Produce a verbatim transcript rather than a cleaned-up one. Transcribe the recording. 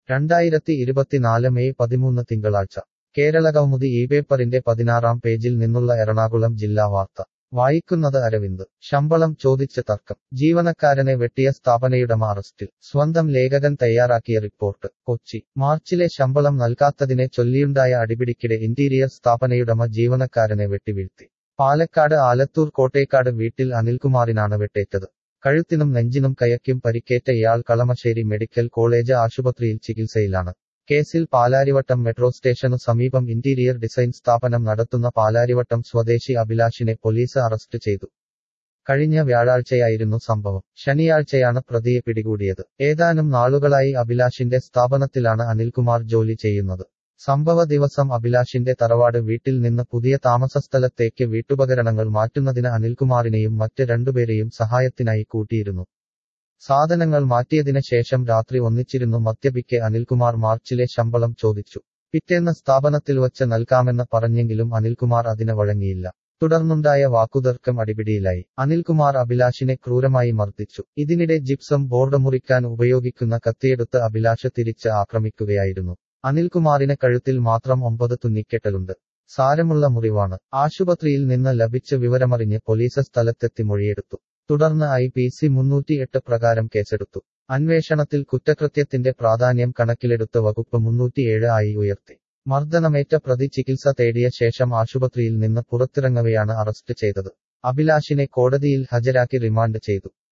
രണ്ടായിരത്തി ഇരുപത്തിനാല് മെയ് പതിമൂന്ന് തിങ്കളാഴ്ച കേരളകൗമുദി ഈ പേപ്പറിന്റെ പതിനാറാം പേജിൽ നിന്നുള്ള എറണാകുളം ജില്ലാ വാർത്ത വായിക്കുന്നത് അരവിന്ദ്. ശമ്പളം ചോദിച്ച് തർക്കം, ജീവനക്കാരനെ വെട്ടിയ സ്ഥാപനയുടമ അറസ്റ്റിൽ. സ്വന്തം ലേഖകൻ തയ്യാറാക്കിയ റിപ്പോർട്ട്. കൊച്ചി. മാർച്ചിലെ ശമ്പളം നൽകാത്തതിനെ ചൊല്ലിയുണ്ടായ അടിപിടിക്കിടെ ഇന്റീരിയർ സ്ഥാപനയുടമ ജീവനക്കാരനെ വെട്ടിവീഴ്ത്തി. പാലക്കാട് ആലത്തൂർ കോട്ടേക്കാട് വീട്ടിൽ അനിൽകുമാറിനാണ് വെട്ടേറ്റത്. കഴുത്തിനും നെഞ്ചിനും കൈയ്ക്കും പരിക്കേറ്റ ഇയാൾ കളമശ്ശേരി മെഡിക്കൽ കോളേജ് ആശുപത്രിയിൽ ചികിത്സയിലാണ്. കേസിൽ പാലാരിവട്ടം മെട്രോ സ്റ്റേഷനു സമീപം ഇന്റീരിയർ ഡിസൈൻ സ്ഥാപനം നടത്തുന്ന പാലാരിവട്ടം സ്വദേശി അഭിലാഷിനെ പോലീസ് അറസ്റ്റ് ചെയ്തു. കഴിഞ്ഞ വ്യാഴാഴ്ചയായിരുന്നു സംഭവം. ശനിയാഴ്ചയാണ് പ്രതിയെ പിടികൂടിയത്. ഏതാനും നാളുകളായി അഭിലാഷിന്റെ സ്ഥാപനത്തിലാണ് അനിൽകുമാർ ജോലി ചെയ്യുന്നത്. സംഭവ ദിവസം അഭിലാഷിന്റെ തറവാട് വീട്ടിൽ നിന്ന് പുതിയ താമസസ്ഥലത്തേക്ക് വീട്ടുപകരണങ്ങൾ മാറ്റുന്നതിന് അനിൽകുമാറിനെയും മറ്റ് രണ്ടുപേരെയും സഹായത്തിനായി കൂട്ടിയിരുന്നു. സാധനങ്ങൾ മാറ്റിയതിന് ശേഷം രാത്രി ഒന്നിച്ചിരുന്നു മദ്യപിക്കെ അനിൽകുമാർ മാർച്ചിലെ ശമ്പളം ചോദിച്ചു. പിറ്റേന്ന് സ്ഥാപനത്തിൽ വച്ച് നൽകാമെന്ന് പറഞ്ഞെങ്കിലും അനിൽകുമാർ അതിന് വഴങ്ങിയില്ല. തുടർന്നുണ്ടായ വാക്കുതർക്കം അടിപിടിയിലായി. അനിൽകുമാർ അഭിലാഷിനെ ക്രൂരമായി മർദ്ദിച്ചു. ഇതിനിടെ ജിപ്സം ബോർഡ് മുറിക്കാൻ ഉപയോഗിക്കുന്ന കത്തിയെടുത്ത് അഭിലാഷ് തിരിച്ച് ആക്രമിക്കുകയായിരുന്നു. അനിൽകുമാറിന് കഴുത്തിൽ മാത്രം ഒമ്പത് തുന്നിക്കെട്ടലുണ്ട്. സാരമുള്ള മുറിവാണ്. ആശുപത്രിയിൽ നിന്ന് ലഭിച്ച വിവരമറിഞ്ഞ് പോലീസ് സ്ഥലത്തെത്തി മൊഴിയെടുത്തു. തുടർന്ന് ഐ പി സി മുന്നൂറ്റിയെട്ട് പ്രകാരം കേസെടുത്തു. അന്വേഷണത്തിൽ കുറ്റകൃത്യത്തിന്റെ പ്രാധാന്യം കണക്കിലെടുത്ത് വകുപ്പ് മുന്നൂറ്റിയേഴ് ആയി ഉയർത്തി. മർദ്ദനമേറ്റ പ്രതി ചികിത്സ തേടിയ ശേഷം ആശുപത്രിയിൽ നിന്ന് പുറത്തിറങ്ങവെയാണ് അറസ്റ്റ് ചെയ്തത്. അഭിലാഷിനെ കോടതിയിൽ ഹാജരാക്കി റിമാൻഡ് ചെയ്തു.